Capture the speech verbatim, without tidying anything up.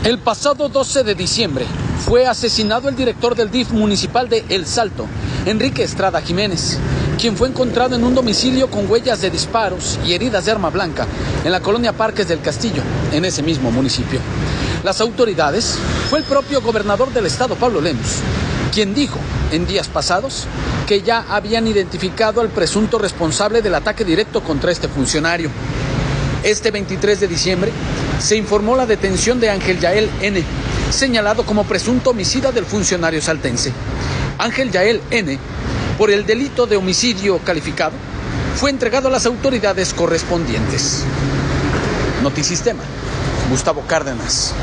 El pasado doce de diciembre fue asesinado el director del D I F municipal de El Salto, Enrique Estrada Jiménez, quien fue encontrado en un domicilio con huellas de disparos y heridas de arma blanca en la colonia Parques del Castillo, en ese mismo municipio. Las autoridades fue el propio gobernador del estado, Pablo Lemus, quien dijo en días pasados que ya habían identificado al presunto responsable del ataque directo contra este funcionario. Este veintitrés de diciembre se informó la detención de Ángel Yael N., señalado como presunto homicida del funcionario saltense. Ángel Yael N., por el delito de homicidio calificado, fue entregado a las autoridades correspondientes. Notisistema, Gustavo Cárdenas.